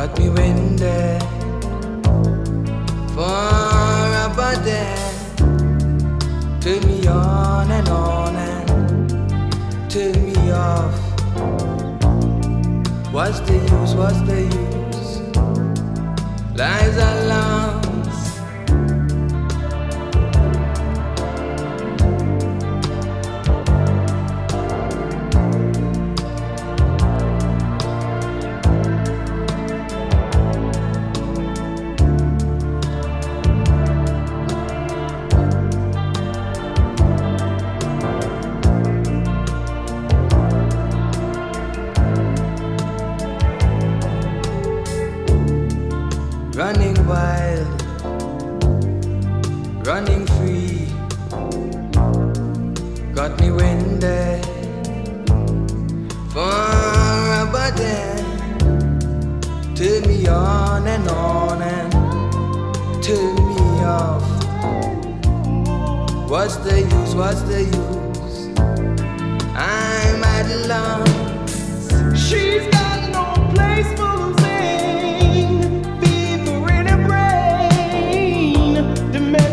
got me winded for about that. Turn me on and turn me off. What's the use? What's the use? Lives are lost. Running wild, running free, got me winded for about that. Turn me on and turn me off. What's the use? What's the use? I'm at a loss.